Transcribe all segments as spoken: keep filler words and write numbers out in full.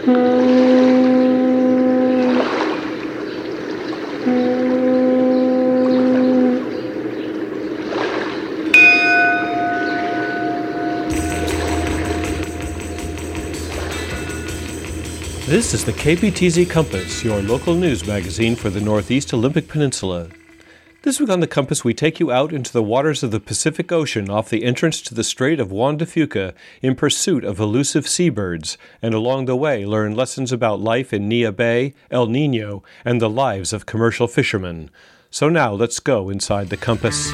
This is the K P T Z Compass, your local news magazine for the Northeast Olympic Peninsula. This week on the Compass, we take you out into the waters of the Pacific Ocean off the entrance to the Strait of Juan de Fuca in pursuit of elusive seabirds, and along the way learn lessons about life in Neah Bay, El Nino, and the lives of commercial fishermen. So now let's go inside the Compass.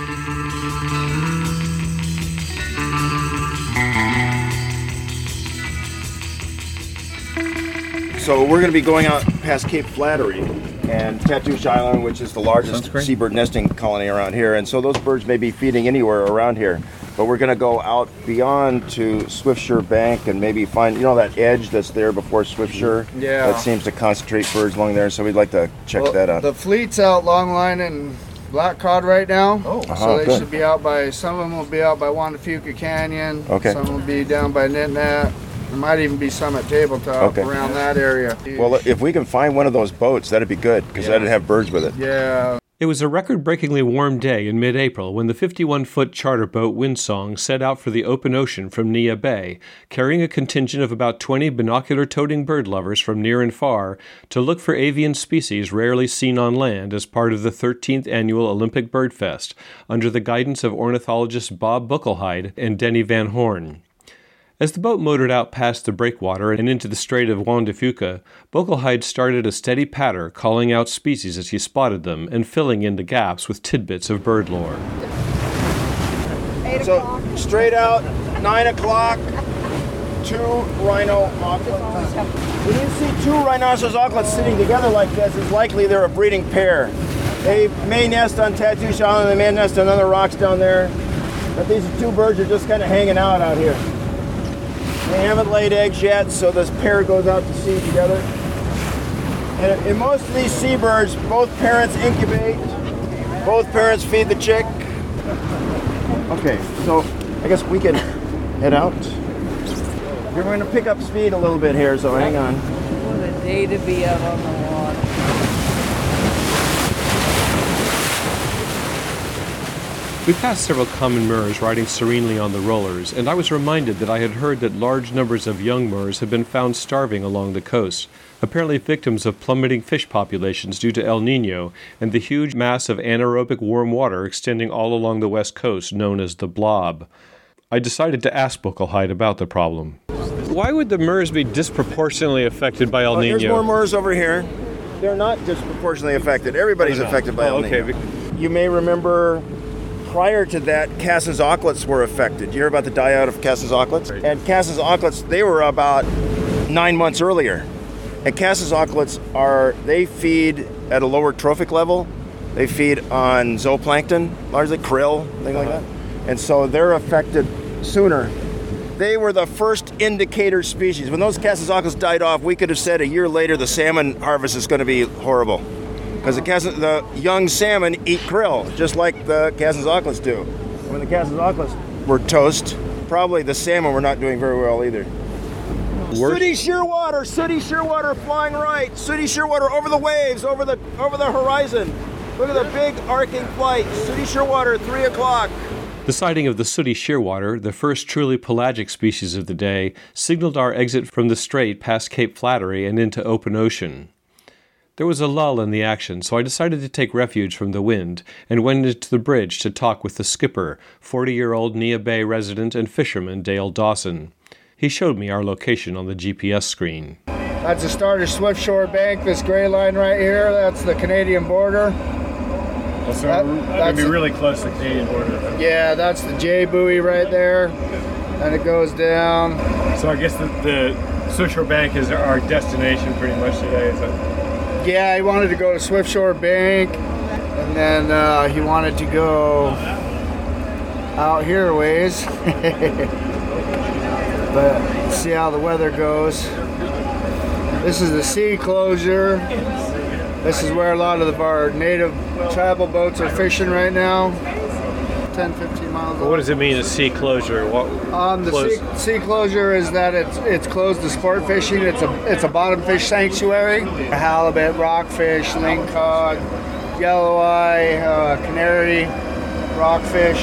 So we're going to be going out past Cape Flattery and Tatoosh Island, which is the largest seabird nesting colony around here. And so those birds may be feeding anywhere around here. But we're going to go out beyond to Swiftsure Bank and maybe find, you know, that edge that's there before Swiftsure? Yeah. That seems to concentrate birds along there. So we'd like to check well, that out. The fleet's out longline and black cod right now. Oh, uh-huh, so they good. should be out by, some of them will be out by Juan de Fuca Canyon. Okay. Some will be down by Nitnat. There might even be some at Tabletop Okay. around that area. Well, if we can find one of those boats, that'd be good, because Yeah. that'd have birds with it. Yeah. It was a record-breakingly warm day in mid-April when the fifty-one-foot charter boat Windsong set out for the open ocean from Neah Bay, carrying a contingent of about twenty binocular-toting bird lovers from near and far to look for avian species rarely seen on land as part of the thirteenth Annual Olympic Bird Fest, under the guidance of ornithologists Bob Buckelheide and Denny Van Horn. As the boat motored out past the breakwater and into the Strait of Juan de Fuca, Buckelheide started a steady patter, calling out species as he spotted them and filling in the gaps with tidbits of bird lore. So, straight out, nine o'clock, two rhino auklets. When you see two rhinoceros auklets sitting together like this, it's likely they're a breeding pair. They may nest on Tatoosh Island, they may nest on other rocks down there, but these two birds are just kind of hanging out out here. They haven't laid eggs yet, so this pair goes out to sea together. And in most of these seabirds, both parents incubate, both parents feed the chick. Okay, so I guess we can head out. We're going to pick up speed a little bit here, so hang on. What a day to be out on the water. We passed several common murres riding serenely on the rollers, and I was reminded that I had heard that large numbers of young murres had been found starving along the coast, apparently victims of plummeting fish populations due to El Nino and the huge mass of anaerobic warm water extending all along the west coast known as the Blob. I decided to ask Buckelheide about the problem. Why would the murres be disproportionately affected by El Oh, Nino? there's more murres over here. They're not disproportionately affected. Everybody's Oh, no. affected by Oh, El okay. Nino. You may remember prior to that, Cass's auklets were affected. You hear about the die out of Cass's auklets? Right. And Cass's auklets, they were about nine months earlier. And Cass's auklets are, they feed at a lower trophic level. They feed on zooplankton, largely krill, things like that. And so they're affected sooner. They were the first indicator species. When those Cass's auklets died off, we could have said a year later the salmon harvest is going to be horrible. Because the, Cass's, the young salmon eat krill, just like the Cass's auklets do. When the Cass's auklets were toast, probably the salmon were not doing very well either. Worse- Sooty shearwater, sooty shearwater flying right, sooty shearwater over the waves, over the over the horizon. Look at the big arcing flight. Sooty shearwater, three o'clock. The sighting of the sooty shearwater, the first truly pelagic species of the day, signaled our exit from the strait past Cape Flattery and into open ocean. There was a lull in the action, so I decided to take refuge from the wind and went into the bridge to talk with the skipper, forty-year-old Neah Bay resident and fisherman Dale Dawson. He showed me our location on the G P S screen. That's the start of Swiftsure Bank, this gray line right here. That's the Canadian border. Well, so That- we're going to that's be a- really close to the Canadian border. Yeah, that's the J buoy right there. And it goes down. So I guess the, the Swiftsure Bank is our destination pretty much today. Is that, Yeah, he wanted to go to Swiftsure Bank, and then uh, he wanted to go out here a ways. But see how the weather goes. This is the sea closure. This is where a lot of our native travel boats are fishing right now. about ten, fifteen miles But what does it mean, a sea closure? What, Um, the close- sea, sea closure is that it's it's closed to sport fishing. It's a it's a bottom fish sanctuary. Halibut, rockfish, lingcod, yellow eye, uh, canary, rockfish.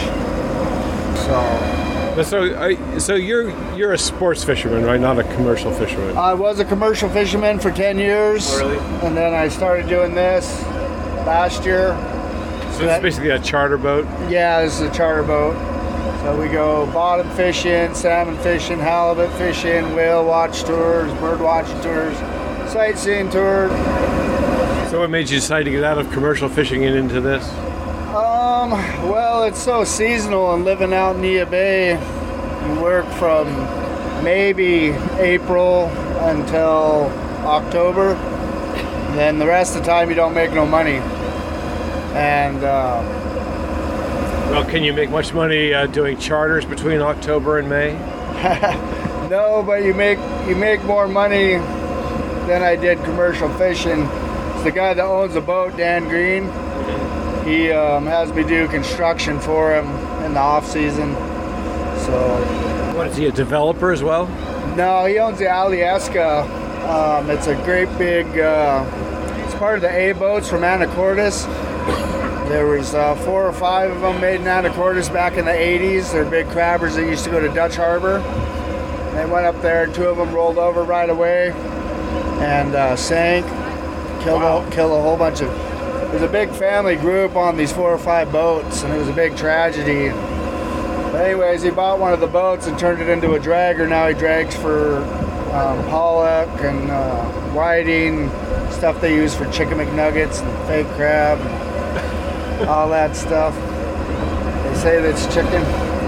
So So, I, so you're you're a sports fisherman, right? Not a commercial fisherman. I was a commercial fisherman for ten years. Oh, really? And then I started doing this last year. So it's basically a charter boat. Yeah, this is a charter boat. So we go bottom fishing, salmon fishing, halibut fishing, whale watch tours, bird watching tours, sightseeing tours. So what made you decide to get out of commercial fishing and into this? Um, well, it's so seasonal, and living out in Neah Bay, you work from maybe April until October. Then the rest of the time you don't make no money. And uh, Well, can you make much money uh, doing charters between October and May? no, but you make you make more money than I did commercial fishing. It's the guy that owns the boat, Dan Green. He um, has me do construction for him in the off season. So What is he, a developer as well? no, he owns the Alyeska. Um, it's a great big. Uh, it's part of the A boats from Anacortes. There was uh, four or five of them made in Anacortes back in the eighties. They're big crabbers that used to go to Dutch Harbor. They went up there, and two of them rolled over right away and uh, sank. Killed Wow. a, killed a whole bunch of. There's a big family group on these four or five boats, and it was a big tragedy. But anyways, he bought one of the boats and turned it into a dragger. Now he drags for um, pollock and uh, whiting, stuff they use for chicken McNuggets and fake crab. All that stuff. They say that's chicken.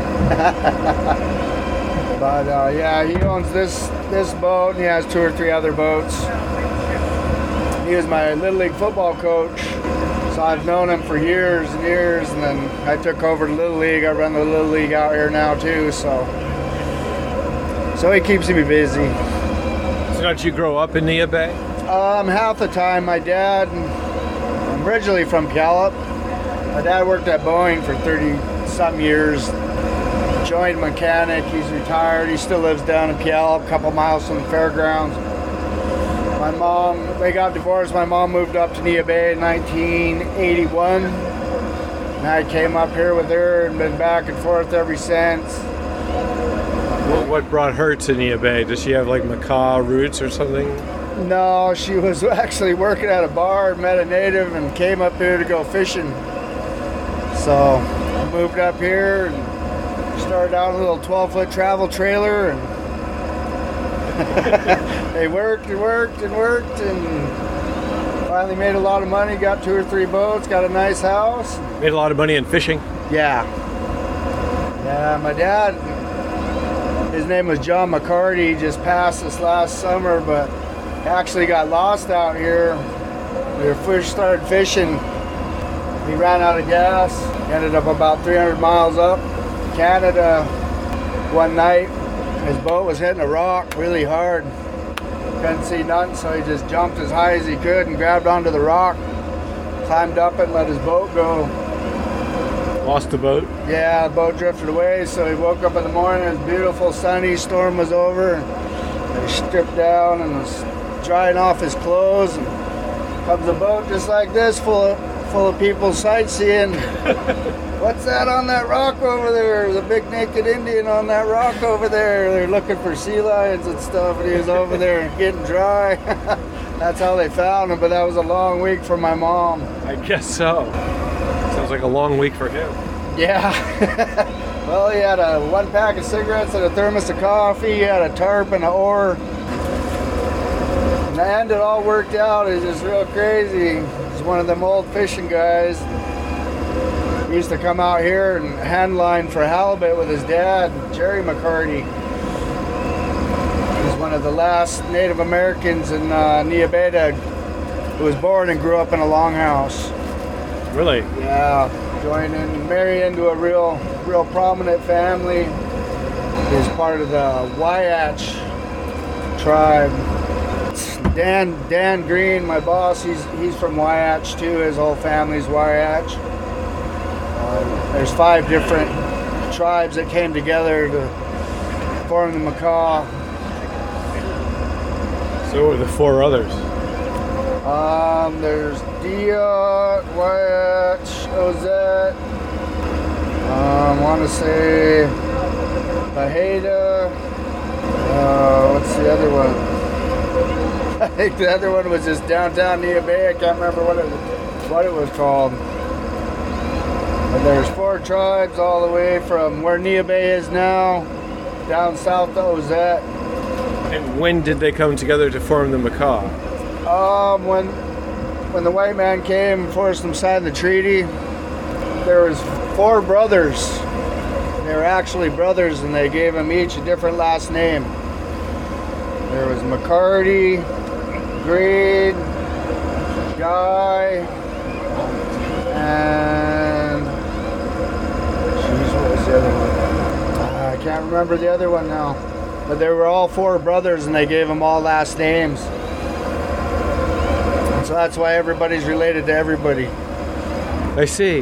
But uh, yeah, he owns this this boat, and he has two or three other boats. He was my Little League football coach, so I've known him for years and years, and then I took over the Little League. I run the Little League out here now too, so so he keeps me busy. So did you grow up in Neah Bay? Um, half the time, my dad, I'm originally from Puyallup. My dad worked at Boeing for thirty some years. Joined mechanic, he's retired. He still lives down in Puyallup, a couple miles from the fairgrounds. My mom, they got divorced. My mom moved up to Neah Bay in nineteen eighty-one. And I came up here with her and been back and forth ever since. What, what brought her to Neah Bay? Does she have like macaw roots or something? No, she was actually working at a bar, met a native, and came up here to go fishing. So I moved up here and started out in a little twelve foot travel trailer, and they worked and worked and worked and finally made a lot of money, got two or three boats, got a nice house. Made a lot of money in fishing. Yeah. Yeah, my dad, his name was John McCarty, he just passed this last summer, but actually got lost out here. We were first started fishing. He ran out of gas, ended up about three hundred miles up Canada one night. His boat was hitting a rock really hard. Couldn't see nothing, so he just jumped as high as he could and grabbed onto the rock, climbed up it and let his boat go. Lost the boat. Yeah, the boat drifted away, so he woke up in the morning, it was beautiful, sunny, storm was over, and he stripped down and was drying off his clothes, and comes a boat just like this full of, full of people sightseeing. What's that on that rock over there? There's a big naked Indian on that rock over there. They're looking for sea lions and stuff, and he was over there getting dry. That's how they found him, but that was a long week for my mom. I guess so. Sounds like a long week for him. Yeah. Well, he had a one pack of cigarettes and a thermos of coffee. He had a tarp and an oar. In the end, it all worked out. It was just real crazy. He's one of them old fishing guys. He used to come out here and hand line for halibut with his dad, Jerry McCarty. He's one of the last Native Americans in uh, Neah Bay who was born and grew up in a longhouse. Really? Yeah, joined in, married into a real, real prominent family. He's part of the Wyatch tribe. Dan, Dan Green, my boss, he's he's from Wyatch too. His whole family's Wyatch. Uh, there's five different tribes that came together to form the Makah. So what are the four others? Um, there's Dia, Wyatt, Ozette. Um, want to say Baheda. Uh, what's the other one? I think the other one was just downtown Neah Bay. I can't remember what it what it was called. But there's four tribes all the way from where Neah Bay is now, down south to Ozette. And when did they come together to form the Makah? Um, when when the white man came and forced them to sign the treaty, there was four brothers. They were actually brothers, and they gave them each a different last name. There was McCarty, Grade, Guy, and jeez, what was the other one? Uh, I can't remember the other one now. But they were all four brothers, and they gave them all last names. So that's why everybody's related to everybody. I see.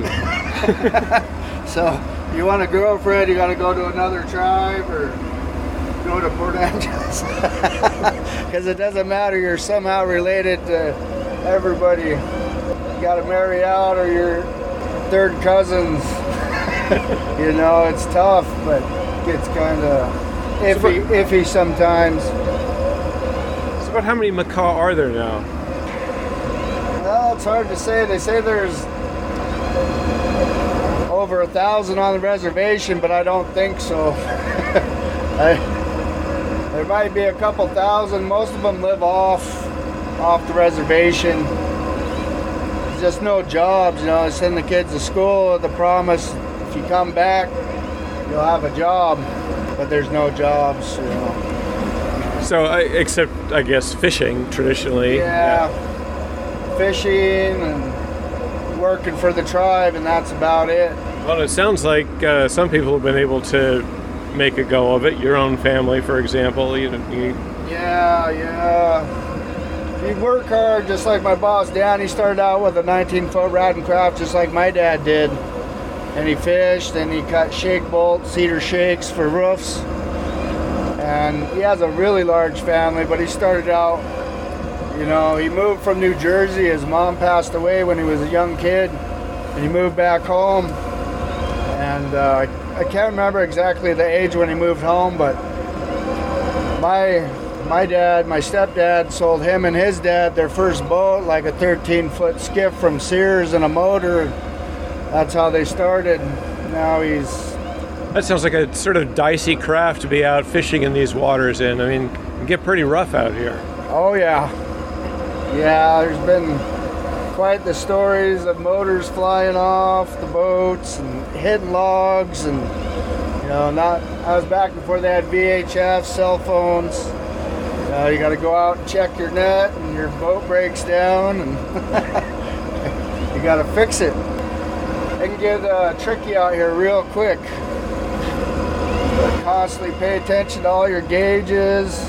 So you want a girlfriend, you got to go to another tribe or go to Port Angeles. Because it doesn't matter, you're somehow related to everybody. You got to marry out or you're third cousins. You know, it's tough, but it gets kind of iffy, iffy sometimes. So about how many Makah are there now? Well, it's hard to say. They say there's over a thousand on the reservation, but I don't think so. I, there might be a couple thousand. Most of them live off off the reservation. There's just no jobs, you know. I send the kids to school with the promise, if you come back, you'll have a job, but there's no jobs, you know. So, uh, except, I guess, fishing, traditionally. Yeah, yeah. Fishing and working for the tribe, and that's about it. Well, it sounds like uh, some people have been able to make a go of it. Your own family, for example. You, you... Yeah, yeah. If you work hard, just like my boss Dan, he started out with a nineteen foot rod and craft, just like my dad did. And he fished, and he cut shake bolts, cedar shakes for roofs. And he has a really large family, but he started out, you know, he moved from New Jersey. His mom passed away when he was a young kid, and he moved back home. And uh, I can't remember exactly the age when he moved home, but my my dad, my stepdad, sold him and his dad their first boat, like a thirteen foot skiff from Sears and a motor. That's how they started. Now he's... That sounds like a sort of dicey craft to be out fishing in these waters in. I mean, it can get pretty rough out here. Oh, yeah. Yeah, there's been quite the stories of motors flying off the boats and hitting logs, and you know, not. I was back before they had V H F, cell phones. Uh, you got to go out and check your net, and your boat breaks down, and you got to fix it. It can get uh, tricky out here real quick. But constantly pay attention to all your gauges,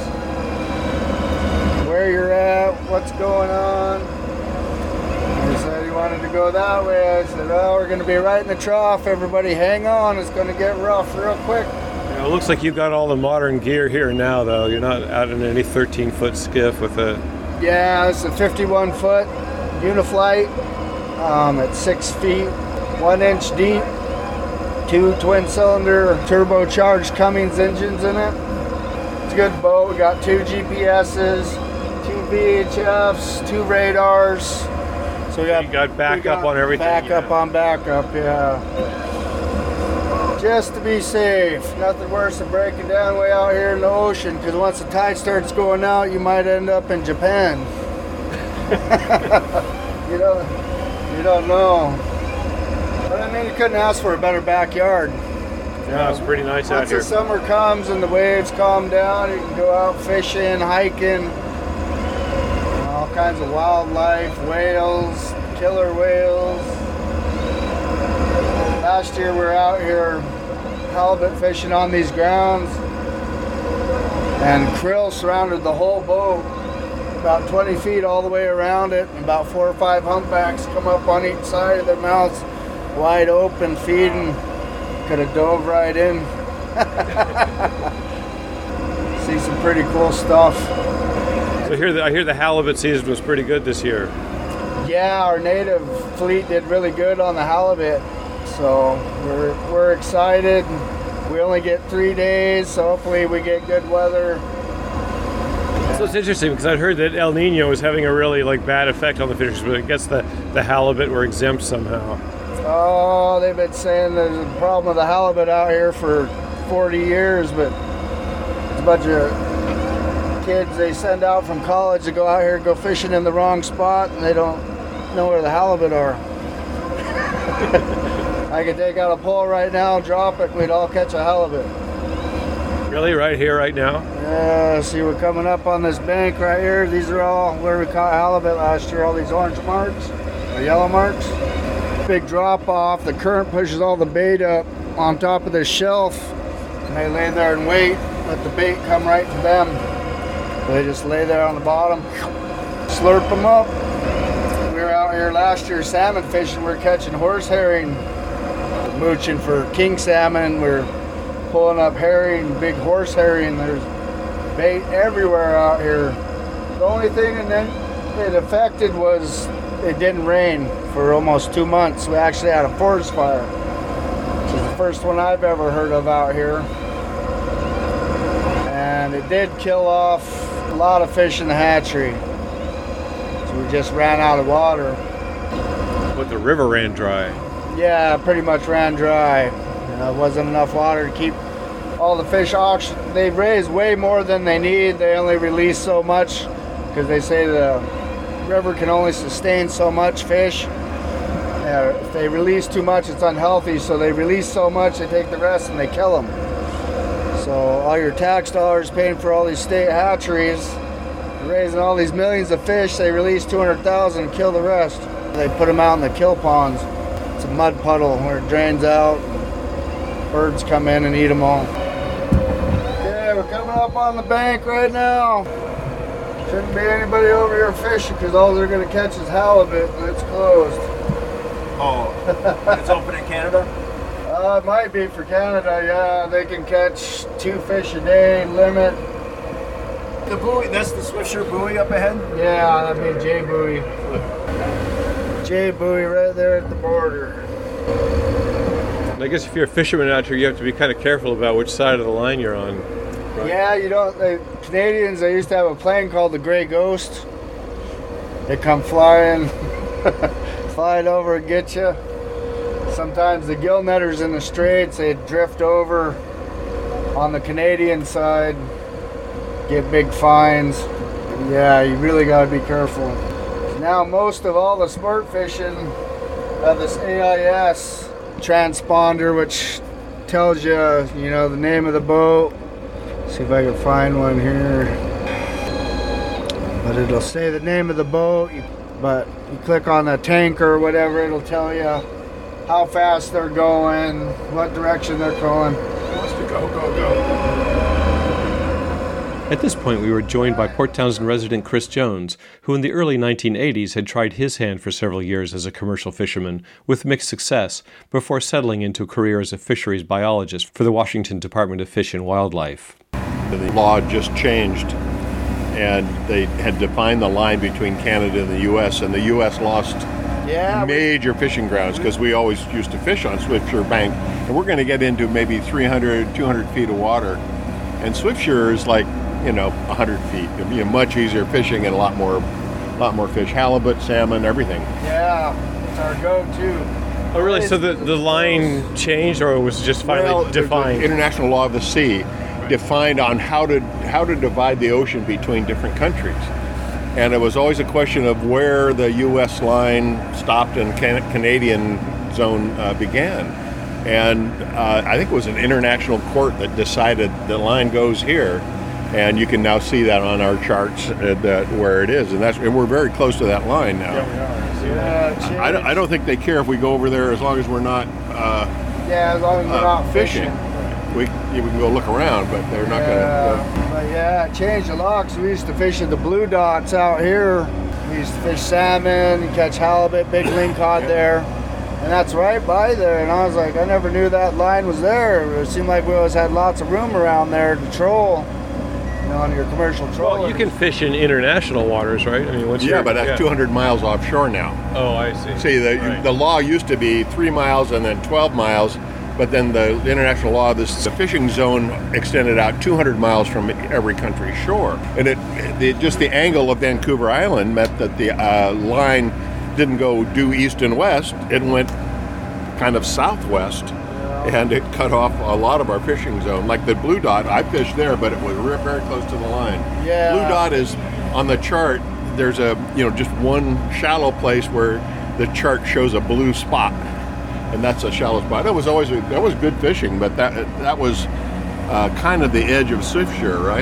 where you're at, what's going on. He said he wanted to go that way. I said, oh, we're going to be right in the trough. Everybody hang on. It's going to get rough real quick. Yeah, it looks like you've got all the modern gear here now, though. You're not out in any thirteen foot skiff with a... Yeah, it's a fifty-one foot Uniflight. Um, it's six feet, one inch deep. Two twin cylinder turbocharged Cummins engines in it. It's a good boat. We got two G P S's, two V H Fs, two radars. So we got, you got backup on everything. Backup yeah. on backup, yeah. Just to be safe. Nothing worse than breaking down way out here in the ocean, because once the tide starts going out, you might end up in Japan. you don't, you don't know. But I mean, you couldn't ask for a better backyard. Yeah, it's pretty nice out here. Once the summer comes and the waves calm down, you can go out fishing, hiking, all kinds of wildlife, whales, killer whales. Last year we were out here halibut fishing on these grounds, and krill surrounded the whole boat, about twenty feet all the way around it, and about four or five humpbacks come up on each side of their mouths. wide open feeding. Could have dove right in. See some pretty cool stuff. So here, the, I hear the halibut season was pretty good this year. Yeah, our native fleet did really good on the halibut, so we're we're excited. We only get three days, so hopefully we get good weather. So it's interesting because I'd heard that El Nino was having a really like bad effect on the fishers, but I guess the, the halibut were exempt somehow. Oh, they've been saying there's a problem with the halibut out here for forty years, but it's a bunch of kids they send out from college to go out here and go fishing in the wrong spot, and they don't know where the halibut are. I could take out a pole right now, drop it, we'd all catch a halibut. Really, right here, right now? Yeah, see, we're coming up on this bank right here. These are all where we caught halibut last year, all these orange marks, or yellow marks. Big drop off, the current pushes all the bait up on top of this shelf, and they lay there and wait, let the bait come right to them. They just lay there on the bottom, slurp them up. We were out here last year salmon fishing, we we're catching horse herring, mooching for king salmon, we're pulling up herring, big horse herring. There's bait everywhere out here. The only thing that it affected was it didn't rain for almost two months. We actually had a forest fire, which is the first one I've ever heard of out here. And it did kill off a lot of fish in the hatchery. So we just ran out of water. But the river ran dry. Yeah, pretty much ran dry. You know, it wasn't enough water to keep all the fish auction. They raise way more than they need. They only release so much because they say the river can only sustain so much fish. Uh, if they release too much, it's unhealthy. So they release so much, they take the rest and they kill them. So all your tax dollars paying for all these state hatcheries, raising all these millions of fish, they release two hundred thousand and kill the rest. They put them out in the kill ponds. It's a mud puddle where it drains out. Birds come in and eat them all. Yeah, we're coming up on the bank right now. Shouldn't be anybody over here fishing because all they're going to catch is halibut and it's closed. Oh, it's open in Canada? Uh, it might be for Canada, yeah. They can catch two fish a day limit. The buoy, that's the Swiftsure buoy up ahead? Yeah, that'd be J buoy. J buoy right there at the border. And I guess if you're a fisherman out here, you have to be kind of careful about which side of the line you're on. Right? Yeah, you don't. The Canadians, they used to have a plane called the Grey Ghost. They come flying, flying over and get you. Sometimes the gill netters in the straits, they drift over on the Canadian side, get big fines. Yeah, you really got to be careful. Now most of all the sport fishing have this A I S transponder, which tells you, you know, the name of the boat. See if I can find one here. But it'll say the name of the boat, but you click on the tanker or whatever, it'll tell you how fast they're going, what direction they're going. Wants to go, go, go. At this point, we were joined by Port Townsend resident Chris Jones, who in the early nineteen eighties had tried his hand for several years as a commercial fisherman, with mixed success, before settling into a career as a fisheries biologist for the Washington Department of Fish and Wildlife. The law just changed, and they had defined the line between Canada and the U S, and the U S lost Yeah, major fishing grounds because we always used to fish on Swiftsure Bank, and we're going to get into maybe three hundred, two hundred feet of water, and Swiftsure is like, you know, one hundred feet. It'd be a much easier fishing and a lot more, lot more fish, halibut, salmon, everything. yeah, it's our go-to. Oh, really? So the, the line changed, or it was just finally Well, there's defined? the International Law of the Sea defined on how to how to divide the ocean between different countries, and it was always a question of where the U S line stopped and can- Canadian zone uh, began. And uh, I think it was an international court that decided the line goes here, and you can now see that on our charts uh, that where it is, and that's and we're very close to that line now. Yeah, I, don't, I don't think they care if we go over there as long as we're not uh, yeah, as long as we're uh, not fishing. fishing. We, we can go look around, but they're not Yeah, going to. but yeah, it changed a lot because we used to fish at the blue dots out here. We used to fish salmon and catch halibut, big lingcod there. And that's right by there. And I was like, I never knew that line was there. It seemed like we always had lots of room around there to troll, you know, on your commercial troll. Well, you can fish in international waters, right? I mean, once Yeah, you're- but that's yeah. two hundred miles offshore now. Oh, I see. See, the, Right. the law used to be three miles and then twelve miles, but then the international law, this the fishing zone extended out two hundred miles from every country's shore. And it, it just the angle of Vancouver Island meant that the uh, line didn't go due east and west. It went kind of southwest, and it cut off a lot of our fishing zone. Like the Blue Dot, I fished there, but it was re- very close to the line. Yeah. Blue Dot is on the chart. There's a you know just one shallow place where the chart shows a blue spot, and that's a shallow spot. That was always that was good fishing, but that that was uh, kind of the edge of Swiftsure, right?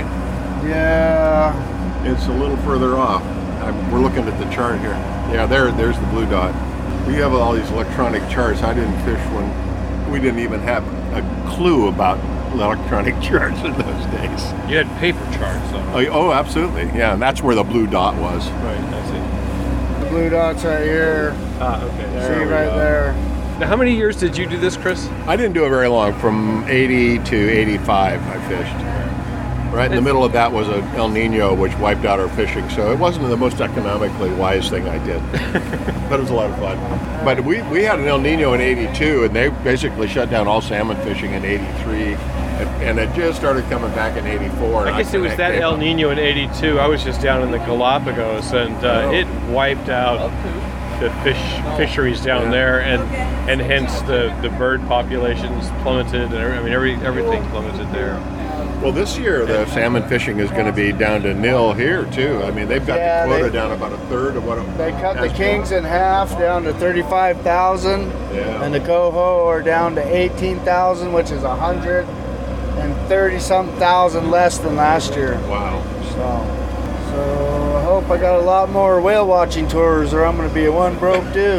Yeah. It's a little further off. I'm, we're looking at the chart here. Yeah, there, there's the Blue Dot. We have all these electronic charts. I didn't fish when we didn't even have a clue about electronic charts in those days. You had paper charts, though. Oh, oh, absolutely. Yeah, and that's where the Blue Dot was. Right, I see. The Blue Dot's right here. Ah, okay. There See we right go. there. Now, how many years did you do this, Chris? I didn't do it very long. From eighty to eighty-five, I fished. Right in the middle of that was an El Nino, which wiped out our fishing. So it wasn't the most economically wise thing I did, but it was a lot of fun. But we, we had an El Nino in eighty-two, and they basically shut down all salmon fishing in eighty-three, and, and it just started coming back in eighty-four. I guess it was that El Nino in eighty-two. I was just down in the Galapagos, and uh, Oh. it wiped out the fish fisheries down Yeah. there, and and hence the, the bird populations plummeted, and every, I mean every everything plummeted there. Well, this year the salmon fishing is going to be down to nil here too. I mean, they've got Yeah, the quota they- down about a third of what it They cut the has kings been. in half down to thirty-five thousand, Yeah. and the coho are down to eighteen thousand, which is one hundred thirty some thousand less than last year. Wow. So, so I hope I got a lot more whale watching tours, or I'm going to be a one broke dude.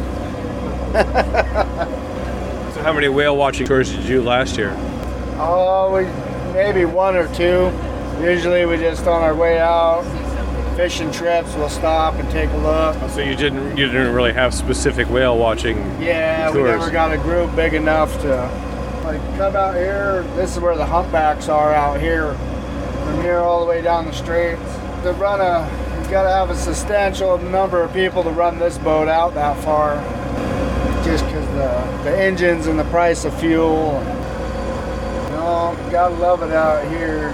So how many whale watching tours did you do last year? Oh, we maybe one or two. Usually we just on our way out, fishing trips, we'll stop and take a look. So you didn't you didn't really have specific whale watching. Yeah, we Tours. never got a group big enough to like come out here. This is where the humpbacks are out here, from here all the way down the straits. To run a, you gotta have a substantial number of people to run this boat out that far, just because the the engines and the price of fuel. And, you know, gotta love it out here.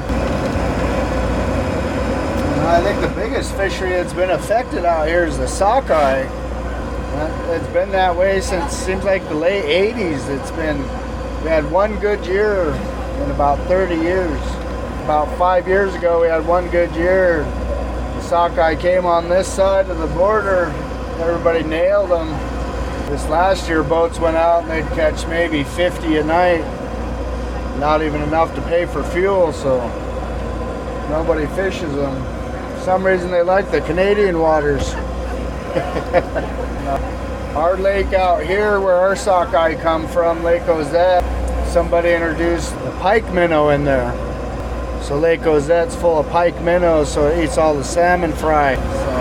And I think the biggest fishery that's been affected out here is the sockeye. Uh, It's been that way since seems like the late eighties. It's been we had one good year in about thirty years. About five years ago, we had one good year. The sockeye came on this side of the border. Everybody nailed them. This last year, boats went out and they'd catch maybe fifty a night. Not even enough to pay for fuel, so nobody fishes them. For some reason, they like the Canadian waters. Our lake out here, where our sockeye come from, Lake Ozette, somebody introduced the pike minnow in there. So Lake Ozette's full of pike minnows, so it eats all the salmon fry.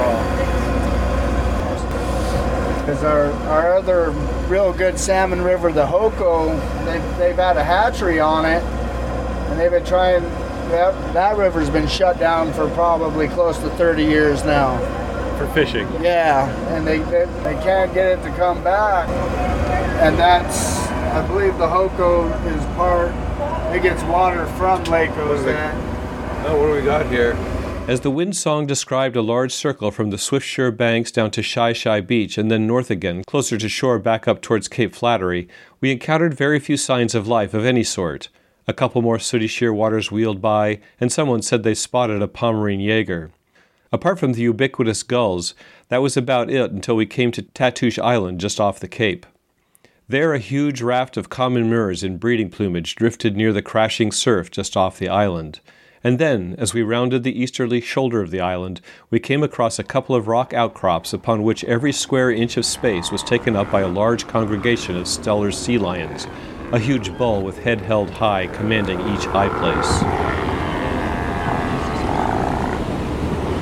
So, because our, our other real good salmon river, the Hoko, they've, they've had a hatchery on it, and they've been trying, that, that river's been shut down for probably close to thirty years now. For fishing. Yeah, and they, they they can't get it to come back, and that's I believe the Hoko is part. It gets water from Lake Ozette. Oh, what do we got here? As the windsong described a large circle from the Swiftsure banks down to Shy Shy Beach and then north again, closer to shore back up towards Cape Flattery, we encountered very few signs of life of any sort. A couple more sooty shearwaters wheeled by, and someone said they spotted a Pomeranian Jaeger. Apart from the ubiquitous gulls, that was about it until we came to Tatoosh Island just off the Cape. There a huge raft of common murres in breeding plumage drifted near the crashing surf just off the island. And then, as we rounded the easterly shoulder of the island, we came across a couple of rock outcrops upon which every square inch of space was taken up by a large congregation of Steller's sea lions, a huge bull with head held high commanding each high place.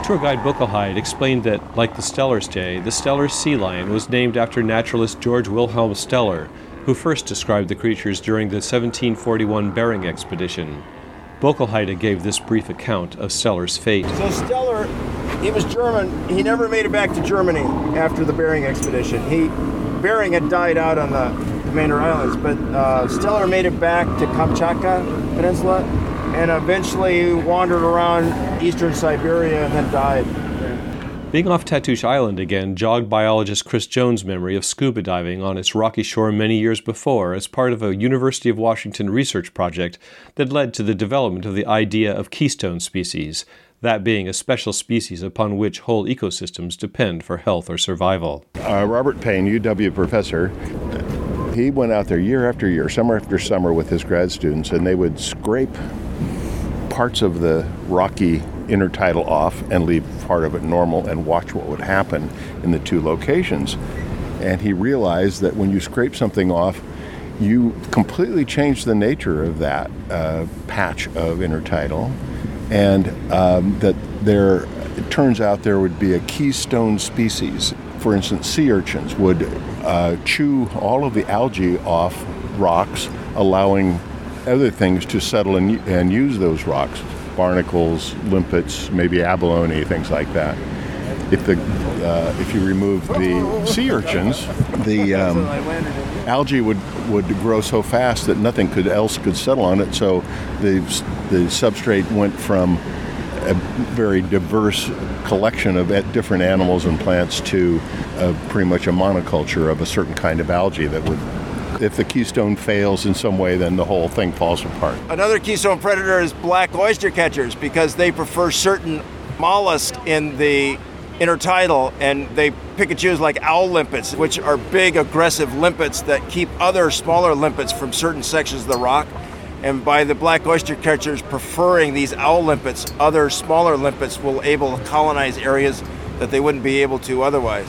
Tour guide Buckelheid explained that, like the Steller stay, the Steller sea lion was named after naturalist George Wilhelm Steller, who first described the creatures during the seventeen forty-one Bering expedition. Buckelheid gave this brief account of Steller's fate. So Steller, he was German. He never made it back to Germany after the Bering expedition. He, Bering had died out on the Commander Islands, but uh, Steller made it back to Kamchatka Peninsula and eventually wandered around eastern Siberia and then died. Being off Tatoosh Island again jogged biologist Chris Jones' memory of scuba diving on its rocky shore many years before as part of a University of Washington research project that led to the development of the idea of keystone species, that being a special species upon which whole ecosystems depend for health or survival. Uh, Robert Payne, U W professor, he went out there year after year, summer after summer with his grad students, and they would scrape parts of the rocky intertidal off and leave part of it normal and watch what would happen in the two locations. And he realized that when you scrape something off, you completely change the nature of that uh, patch of intertidal, and um, that there, it turns out there would be a keystone species. For instance, sea urchins would uh, chew all of the algae off rocks, allowing other things to settle and, and use those rocks. Barnacles, limpets, maybe abalone, things like that. If the uh, if you remove the sea urchins, the um, algae would, would grow so fast that nothing could else could settle on it. So the the substrate went from a very diverse collection of different animals and plants to uh, pretty much a monoculture of a certain kind of algae that would. If the keystone fails in some way, then the whole thing falls apart. Another keystone predator is black oyster catchers because they prefer certain mollusks in the intertidal, and they pick and choose like owl limpets, which are big, aggressive limpets that keep other smaller limpets from certain sections of the rock. And by the black oyster catchers preferring these owl limpets, other smaller limpets will able to colonize areas that they wouldn't be able to otherwise.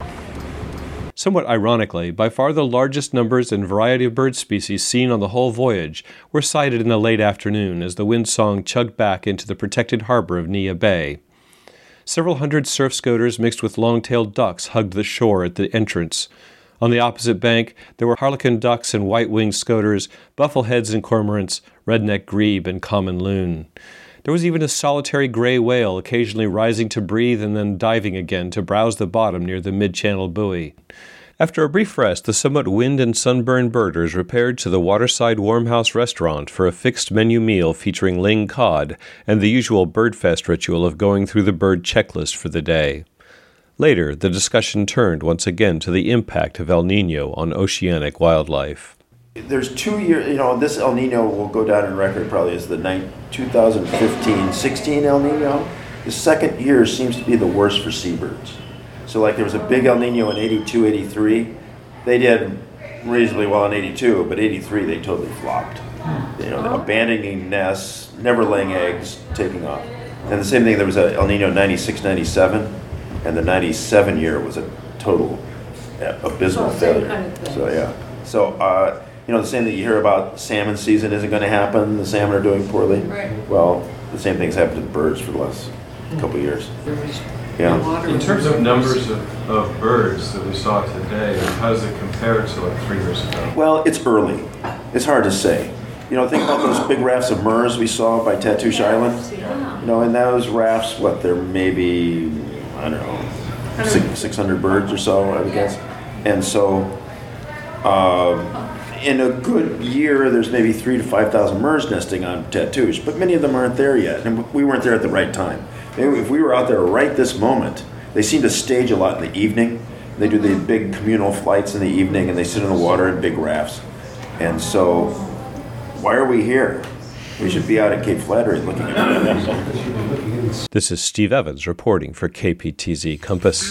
Somewhat ironically, by far the largest numbers and variety of bird species seen on the whole voyage were sighted in the late afternoon as the Windsong chugged back into the protected harbor of Neah Bay. Several hundred surf scoters mixed with long-tailed ducks hugged the shore at the entrance. On the opposite bank, there were harlequin ducks and white-winged scoters, buffleheads and cormorants, redneck grebe and common loon. There was even a solitary gray whale occasionally rising to breathe and then diving again to browse the bottom near the mid-channel buoy. After a brief rest, the somewhat wind- and sunburned birders repaired to the waterside Warmhouse restaurant for a fixed-menu meal featuring ling cod and the usual birdfest ritual of going through the bird checklist for the day. Later, the discussion turned once again to the impact of El Niño on oceanic wildlife. There's two years, you know, this El Nino will go down in record probably as the twenty fifteen sixteen El Nino. The second year seems to be the worst for seabirds. So like there was a big El Nino in eighty-two, eighty-three. They did reasonably well in eighty-two, but eighty-three they totally flopped. You know, abandoning nests, never laying eggs, taking off. And the same thing, there was a El Nino ninety-six, ninety-seven, and the ninety-seven year was a total uh, abysmal Oh, same failure. kind of thing. So yeah. So, uh, you know, the same thing you hear about salmon season isn't going to happen, the salmon are doing poorly. Right. Well, the same thing's happened to the birds for the last couple of years. Yeah. In terms of numbers of, of birds that we saw today, how does it compare to like three years ago? Well, it's early. It's hard to say. You know, think about those big rafts of murres we saw by Tatoosh Island. You know, in those rafts, what, there may be, I don't know, six, six hundred birds or so, I would guess. And so, uh, in a good year, there's maybe three to five thousand murres nesting on Tatoosh, but many of them aren't there yet, and we weren't there at the right time. Maybe if we were out there right this moment, they seem to stage a lot in the evening. They do the big communal flights in the evening, and they sit in the water in big rafts. And so, why are we here? We should be out at Cape Flattery looking at it. This is Steve Evans reporting for K P T Z Compass.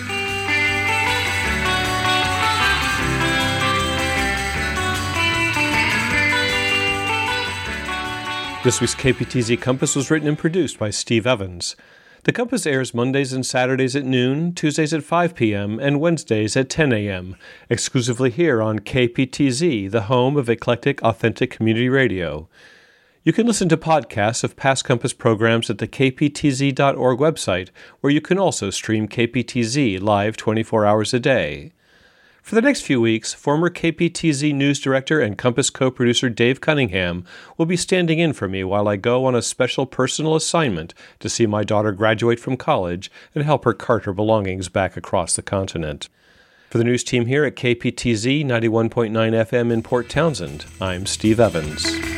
This week's K P T Z Compass was written and produced by Steve Evans. The Compass airs Mondays and Saturdays at noon, Tuesdays at five p.m., and Wednesdays at ten a.m., exclusively here on K P T Z, the home of eclectic, authentic community radio. You can listen to podcasts of past Compass programs at the K P T Z dot org website, where you can also stream K P T Z live twenty-four hours a day. For the next few weeks, former K P T Z news director and Compass co-producer Dave Cunningham will be standing in for me while I go on a special personal assignment to see my daughter graduate from college and help her cart her belongings back across the continent. For the news team here at K P T Z ninety-one point nine F M in Port Townsend, I'm Steve Evans.